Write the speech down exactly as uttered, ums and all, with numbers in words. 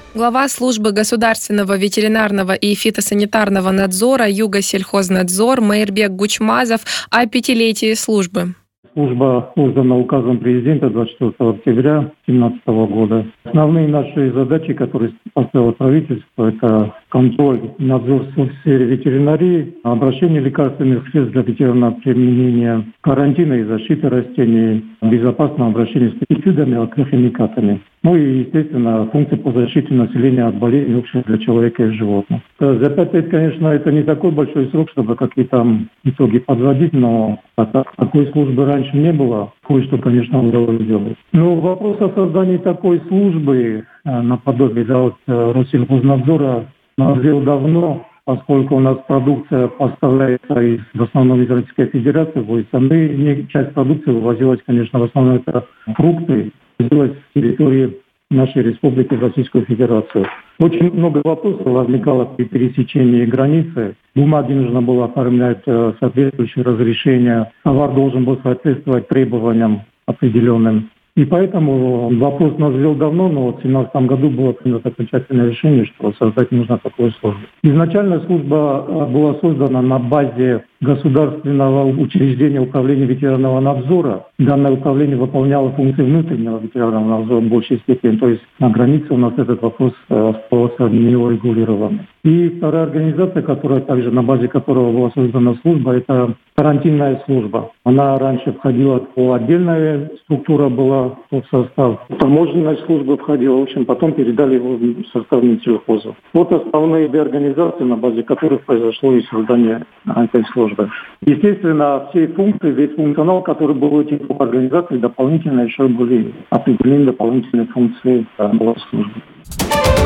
Глава службы государственного ветеринарного и фитосанитарного надзора Югосельхознадзор Мейрбек Гучмазов о пятилетии службы. Служба создана указом президента двадцать четвёртого октября две тысячи семнадцатого года. Основные наши задачи, которые поставило правительство, это контроль, надзор в сфере ветеринарии, обращение лекарственных средств для ветеринарного применения, карантина и защиты растений, безопасное обращение с пестицидами, агрохимикатами. Ну и, естественно, функции по защите населения от болезней общих для человека и животных. За пять лет, конечно, это не такой большой срок, чтобы какие-то итоги подводить, но такой службы раньше не было. Кое-что, конечно, удалось сделать. Но вопрос о создании такой службы наподобие да, вот, Россельхознадзора назрел давно, поскольку у нас продукция поставляется из, в основном из Российской Федерации, ввозится. Мы, часть продукции вывозилась, конечно, в основном это фрукты, с территории нашей республики в Российскую Федерацию. Очень много вопросов возникало при пересечении границы. Бумаги нужно было оформлять, соответствующие разрешения. Товар должен был соответствовать требованиям определенным. И поэтому вопрос назрел давно, но вот в две тысячи семнадцатом году было принято окончательное решение, что создать нужно такую службу. Изначально служба была создана на базе государственного учреждения управления ветеринарного надзора. Данное управление выполняло функции внутреннего ветеринарного надзора в большей степени, то есть на границе у нас этот вопрос оставался не урегулированным. И вторая организация, которая также на базе которого была создана служба, это карантинная служба. Она раньше входила, отдельная структура была в состав. Таможенная служба входила, в общем, потом передали его в состав Минсельхоза. Вот основные две организации, на базе которых произошло и создание этой службы. Естественно, все функции, весь функционал, который был у этих двух организаций, дополнительно еще были определены дополнительные функции службы.